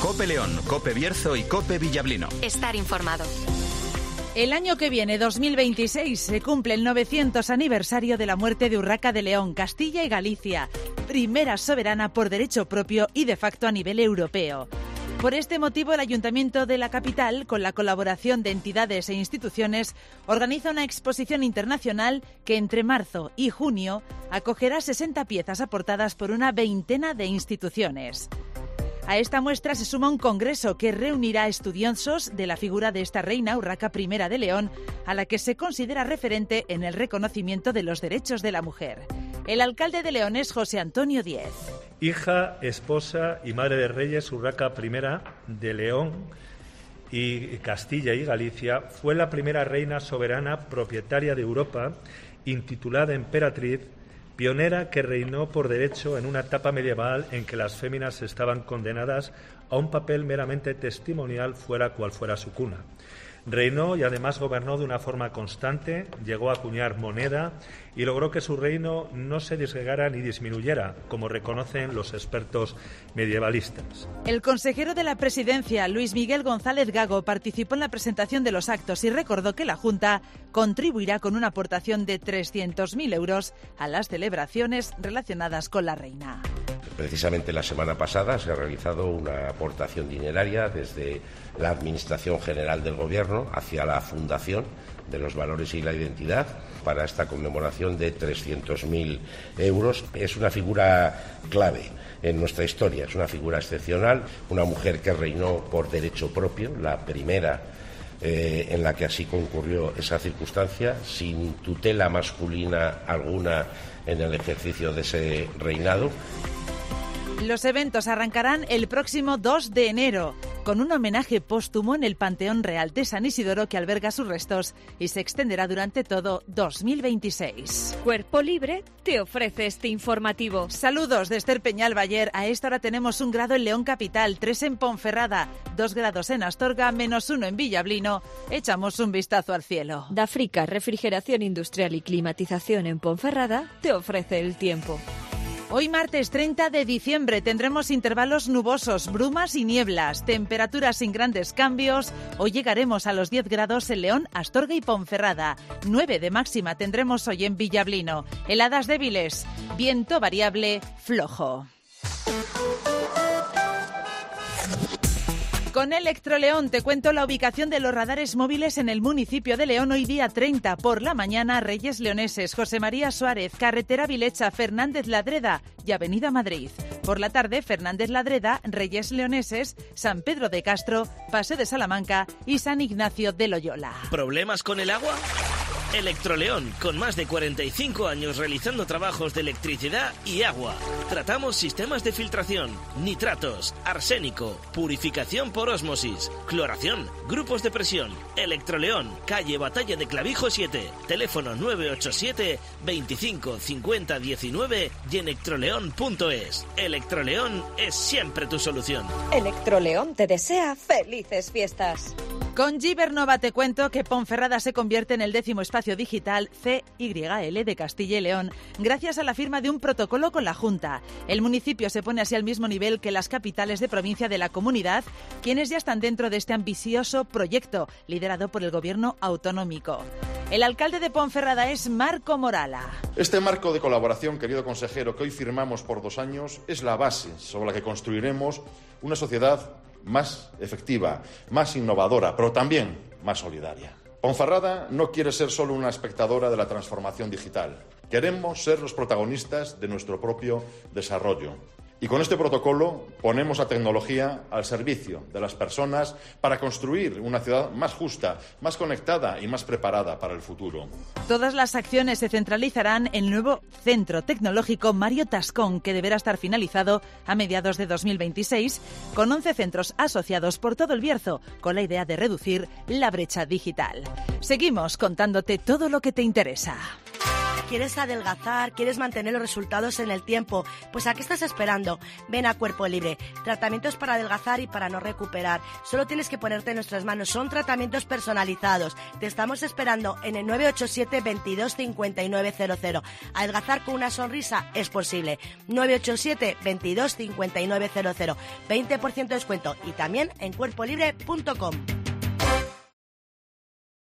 COPE León, COPE Bierzo y COPE Villablino. Estar informado. El año que viene, 2026, se cumple el 900 aniversario de la muerte de Urraca de León, Castilla y Galicia, primera soberana por derecho propio y de facto a nivel europeo. Por este motivo, el Ayuntamiento de la capital, con la colaboración de entidades e instituciones, organiza una exposición internacional que entre marzo y junio acogerá 60 piezas aportadas por una veintena de instituciones. A esta muestra se suma un congreso que reunirá estudiosos de la figura de esta reina Urraca I de León, a la que se considera referente en el reconocimiento de los derechos de la mujer. El alcalde de León es José Antonio Díez. Hija, esposa y madre de reyes, Urraca I de León y Castilla y Galicia fue la primera reina soberana propietaria de Europa, intitulada emperatriz, pionera que reinó por derecho en una etapa medieval en que las féminas estaban condenadas a un papel meramente testimonial fuera cual fuera su cuna. Reinó y además gobernó de una forma constante, llegó a acuñar moneda y logró que su reino no se disgregara ni disminuyera, como reconocen los expertos medievalistas. El consejero de la Presidencia, Luis Miguel González Gago, participó en la presentación de los actos y recordó que la Junta contribuirá con una aportación de 300.000 euros a las celebraciones relacionadas con la reina. Precisamente la semana pasada se ha realizado una aportación dineraria desde la Administración General del Gobierno hacia la Fundación de los Valores y la Identidad para esta conmemoración de 300.000 euros. Es una figura clave en nuestra historia, es una figura excepcional, una mujer que reinó por derecho propio, la primera en la que así concurrió esa circunstancia, sin tutela masculina alguna en el ejercicio de ese reinado. Los eventos arrancarán el próximo 2 de enero, con un homenaje póstumo en el Panteón Real de San Isidoro que alberga sus restos y se extenderá durante todo 2026. Cuerpo Libre te ofrece este informativo. Saludos de Esther Peñalbayer. A esta hora tenemos 1 grado en León Capital, 3 en Ponferrada, 2 grados en Astorga, -1 en Villablino. Echamos un vistazo al cielo. Dafrica, refrigeración industrial y climatización en Ponferrada, te ofrece el tiempo. Hoy martes 30 de diciembre tendremos intervalos nubosos, brumas y nieblas, temperaturas sin grandes cambios. Hoy llegaremos a los 10 grados en León, Astorga y Ponferrada. 9 de máxima tendremos hoy en Villablino. Heladas débiles, viento variable, flojo. Con Electroleón te cuento la ubicación de los radares móviles en el municipio de León hoy día 30. Por la mañana, Reyes Leoneses, José María Suárez, Carretera Vilecha, Fernández Ladreda y Avenida Madrid. Por la tarde, Fernández Ladreda, Reyes Leoneses, San Pedro de Castro, Paseo de Salamanca y San Ignacio de Loyola. ¿Problemas con el agua? Electroleón, con más de 45 años realizando trabajos de electricidad y agua. Tratamos sistemas de filtración, nitratos, arsénico, purificación por ósmosis, cloración, grupos de presión. Electroleón, calle Batalla de Clavijo 7, teléfono 987 25 50 19 y electroleón.es. Electroleón es siempre tu solución. Electroleón te desea felices fiestas. Con Gibernova te cuento que Ponferrada se convierte en el 10º espacio digital CYL de Castilla y León, gracias a la firma de un protocolo con la Junta. El municipio se pone así al mismo nivel que las capitales de provincia de la comunidad, quienes ya están dentro de este ambicioso proyecto, liderado por el gobierno autonómico. El alcalde de Ponferrada es Marco Morala. Este marco de colaboración, querido consejero, que hoy firmamos por 2 años, es la base sobre la que construiremos una sociedad más efectiva, más innovadora, pero también más solidaria. Ponferrada no quiere ser solo una espectadora de la transformación digital. Queremos ser los protagonistas de nuestro propio desarrollo. Y con este protocolo ponemos la tecnología al servicio de las personas para construir una ciudad más justa, más conectada y más preparada para el futuro. Todas las acciones se centralizarán en el nuevo Centro Tecnológico Mario Tascón, que deberá estar finalizado a mediados de 2026, con 11 centros asociados por todo el Bierzo, con la idea de reducir la brecha digital. Seguimos contándote todo lo que te interesa. ¿Quieres adelgazar? ¿Quieres mantener los resultados en el tiempo? Pues ¿a qué estás esperando? Ven a Cuerpo Libre. Tratamientos para adelgazar y para no recuperar. Solo tienes que ponerte en nuestras manos. Son tratamientos personalizados. Te estamos esperando en el 987 22 5900. Adelgazar con una sonrisa es posible. 987 22 5900. 20% de descuento y también en cuerpolibre.com.